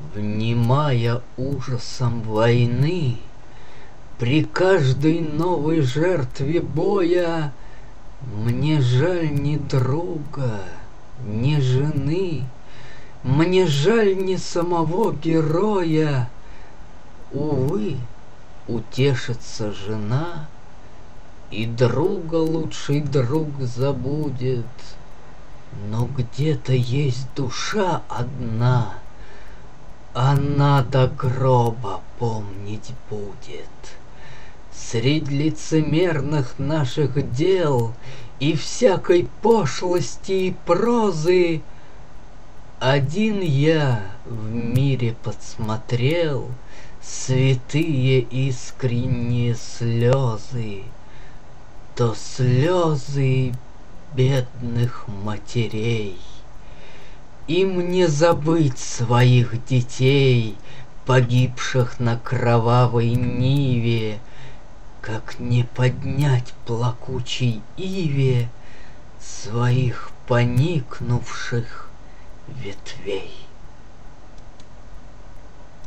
Внимая ужасом войны, при каждой новой жертве боя мне жаль ни друга, ни жены, мне жаль ни самого героя. Увы, утешится жена, и друга лучший друг забудет. Но где-то есть душа одна, она до гроба помнить будет. Средь лицемерных наших дел и всякой пошлости и прозы один я в мире подсмотрел святые искренние слезы, то слезы бедных матерей. Им не забыть своих детей, погибших на кровавой ниве, как не поднять плакучей иве своих поникнувших ветвей.